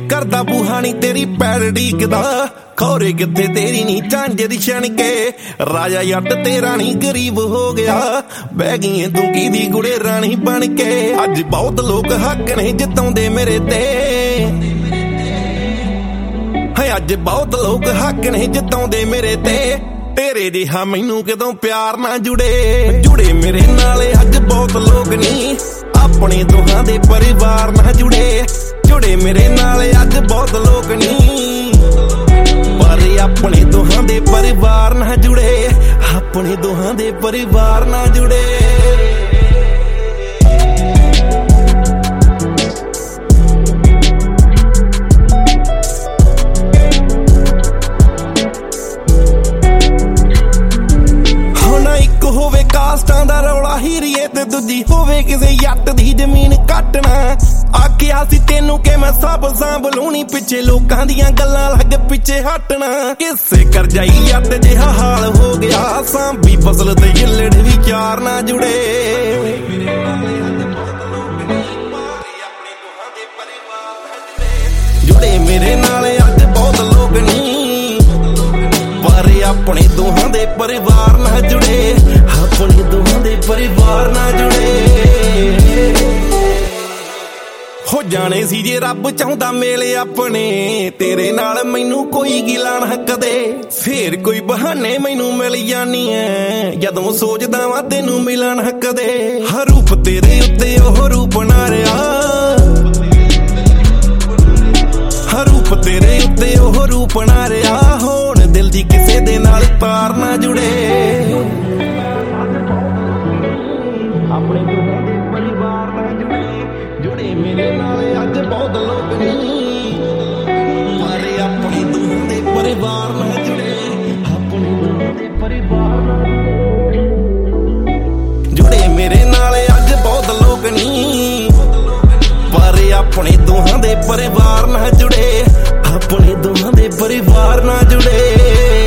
करदा बूहा नी तेरी पैर ढीकदा खौरे किथे तेरी नी झांजे दी छणके राजा जट तेरा नी गरीब हो गया बह गई तू कीदी गुड़े रानी बन के अज बहुत लोग हक ने जिताउंदे मेरे ते है अज बहुत लोग हक ने जिताउंदे मेरे ते तेरे जिहा मैनू कदों प्यार ना जुड़े मेरे नाल अज बहुत लोग नी अपने दोहां दे परिवार ना जुड़े मेरे नाल अज बहुत लोग नी पर अपने दोहां दे परिवार ना जुड़े अपने दोहां दे परिवार ना जुड़े कास्टां दा रौला हीरीए ते दूजी होवे किसे जट दी जमीन कटना आखिया सी तेनू के मैं सब सांभ लूनी पिछे लोकां दियां गल्लां लग पिछे हटना किसे कर जाई जट जिहा हाल हो गया सांभी फसल ते गिल्लड़ विचार ना जुड़े मेरे नाल अज बहुत लोग नी पर अपने दोहां दे परिवार ना जुड़े अपने दोहां दे परिवार ना जुड़े हो जाने सी जे रब चाहुंदा मेले अपने तेरे नाल मैनू कोई गिला ना कदे फिर कोई बहाने मैनू मिल जानी है जदों सोचदा वां तैनू मिला ना कदे हर रूप तेरे उत्ते ओह रूप ना रहा हर रूप तेरे उत्ते ओह रूप ना रहा होण दिल दी किसे दे नाल तार ना जुड़े अपने दोहां दे परिवार ना जुड़े मेरे नाल अज बहुत लोग नी पर अपने दोहां दे परिवार ना जुड़े अपने दोहां दे परिवार ना जुड़े मेरे नाल अज बहुत लोग नी पर अपने दोहां दे परिवार ना जुड़े अपने दोहां दे परिवार ना जुड़े